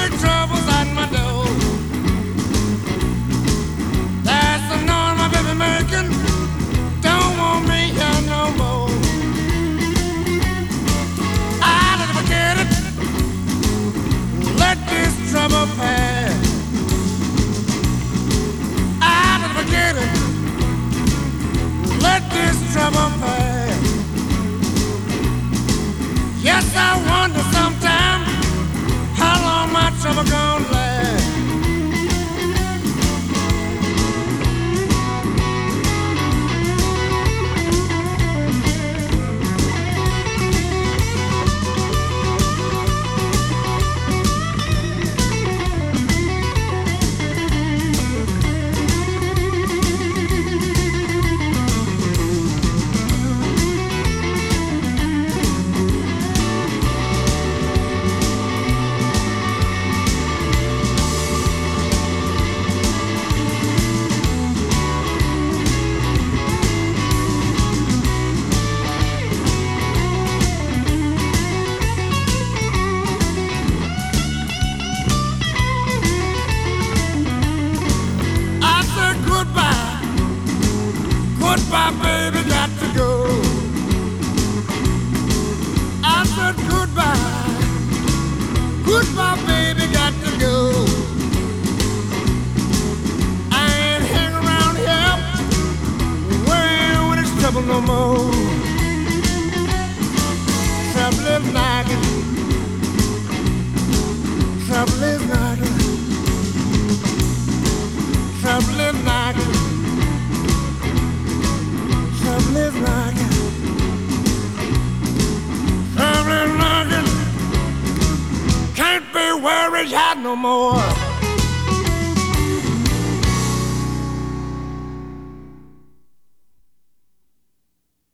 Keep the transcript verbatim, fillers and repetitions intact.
big trouble's at my door. That's the noise my baby making. Don't want me here no more. I just forget it. Let this trouble pass. I just forget it. Let this trouble pass. Yes, I wonder sometime how long my trouble gonna last. Goodbye, baby, got to go. I said goodbye. Goodbye, baby, got to go. I ain't hang around here worrying when it's trouble no more. Trouble is knocking. Trouble is knocking. Trouble is knocking. Trouble is knocking. Trouble is knocking. Can't be worried out no more.